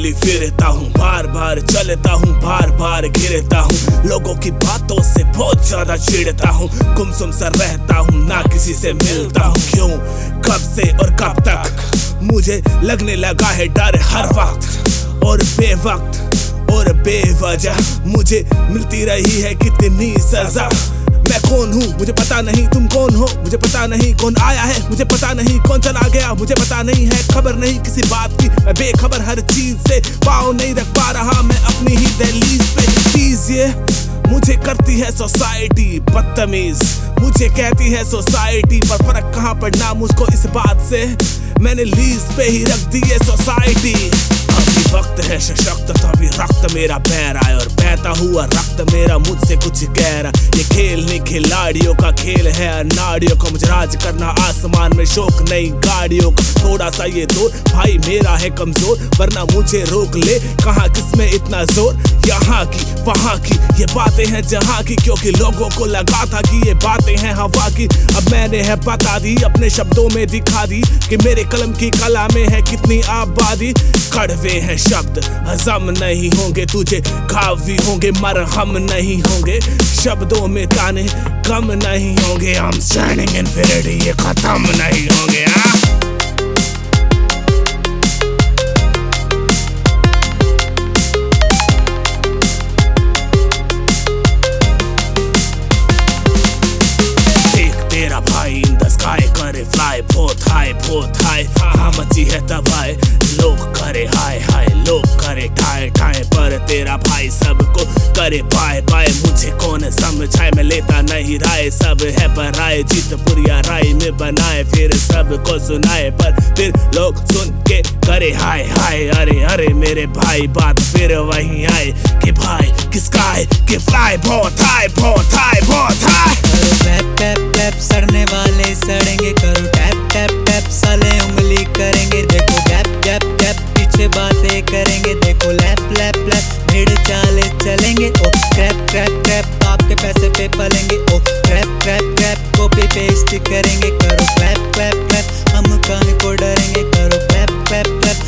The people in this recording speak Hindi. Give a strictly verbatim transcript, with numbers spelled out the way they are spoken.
गोली फिरता हूँ, बार बार चलता हूँ, बार बार गिरता हूँ, लोगों की बातों से बहुत ज्यादा चिढ़ता हूँ, गुमसुम सा रहता हूँ, ना किसी से मिलता हूँ। क्यों, कब से और कब तक मुझे लगने लगा है डर हर वक्त, और बेवक्त और बेवजह मुझे मिलती रही है कितनी सजा। मैं कौन हूँ मुझे पता नहीं, तुम कौन हो मुझे पता नहीं, कौन आया है मुझे पता नहीं, कौन चला गया मुझे पता नहीं है, खबर नहीं किसी बात की, मैं बेखबर हर चीज से, पाँव नहीं रख पा रहा मैं अपनी ही दहलीज पे। चीज ये मुझे करती है सोसाइटी बदतमीज, मुझे कहती है सोसाइटी, पर फर्क कहाँ पड़ना मुझको इस बात से, मैंने लीज पे ही रख दी है सोसाइटी। अभी वक्त है सशक्त तभी रक्त मेरा बह रहा है, और बहता हुआ रक्त मेरा मुझसे कुछ कह रहा। ये खेल नहीं खिलाड़ियों का खेल है अनाड़ियों का, मुझे राज करना आसमान में शौक नहीं गाड़ियों का। थोड़ा सा ये दौर भाई मेरा है कमजोर, वरना मुझे रोक ले कहाँ किसमें इतना जोर। यहाँ की वहाँ की ये बातें हैं जहाँ की, क्योंकि लोगों को लगा था कि ये बातें हैं हवा की, अब मैंने है बता दी, अपने शब्दों में दिखा दी कि मेरे कलम की कला में है कितनी आबादी। कड़वे हैं शब्द हजम नहीं होंगे, तुझे घाव भी होंगे मरहम नहीं होंगे, शब्दों में ताने कम नहीं होंगे, हम स्टैंडिंग इन्फिनिटी ये खत्म नहीं होंगे। भाई इन द स्काई करे फ्लाई बहुत हाई बहुत हाई, हाँ मची है तबाही, लोग करे हाय हाय लोग करे ठाए ठाए, पर तेरा भाई सबको करे बाय बाय। मुझे कौन समझाए मैं लेता नहीं राय, सब है पराए जीत पुरिया राय में बनाए, फिर सबको सुनाए पर फिर लोग सुन के करे हाय हाय। अरे अरे मेरे भाई बात फिर वही आए कि भाई किसका है कि फ्लाई बहुत हाई बहुत हाई बहुत हाई। टैप टैप टैप सड़ने वाले सड़ेंगे, करो टैप टैप टैप साले उंगली करेंगे, देखो गैप गैप गैप पीछे बातें करेंगे, देखो लैप लैप लैप भीड़ चाले चलेंगे, ओ क्रैप क्रैप क्रैप आपके पैसे पे पलेंगे, oh crap crap crap copy paste करेंगे, करो क्लैप क्लैप क्लैप हम कहाँ को डरेंगे, करो क्लैप क्लैप क्लैप